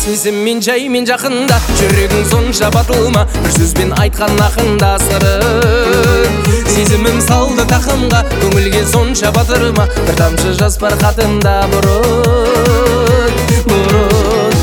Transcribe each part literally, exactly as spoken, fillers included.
Сезіммен жаймен жақында, жүрегің сонша батылма, бір сөзбен айтқан ақында сырын. Сезімім салды тақымға, көңілге сонша батырма, бір тамшы жас бар хатында бұрын, бұрын.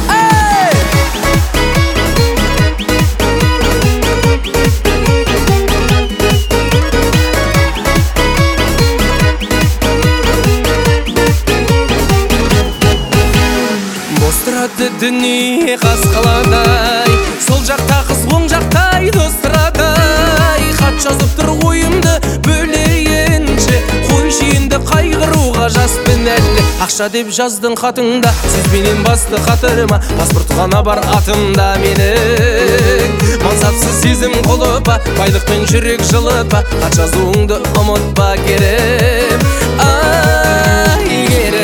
Тұрады дүние қас қаладай, сол жақта қыз оң жақтай достырадай. Хат жазып тұр ойымды бөлейінші, қойшы енді қайғыруға жаспын әлі. Ақша деп жаздың хатыңда, сөзбенен басты қатырма, паспорт ғана бар атымда менің. Мансапсыз сезім құлыпа, байлықпен жүрек жылытпа, хат жазуыңды ұмытпа керем, ай керем.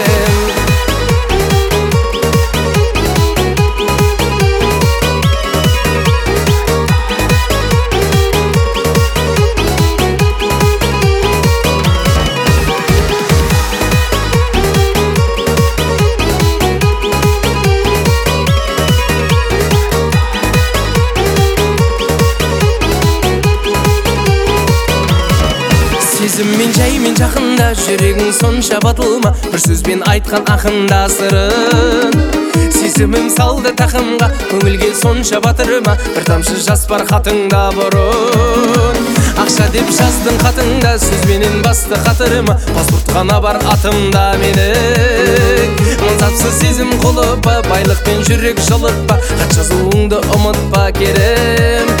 Сезіммен жаймен жақында, жүрегің сонша батылма, бір сөзбен айтқан ақында сырын. Сезімім салды тақымға, көңілге сонша батырма, бір тамшы жас бар хатыңда бұрын. Ақша деп жаздың хатыңда, сөзбенен басты қатырма, паспорт ғана бар атымда менің. Мансапсыз сезім құлыпа, байлықпен жүрек жылытпа, хат жазуыңды ұмытпа керем.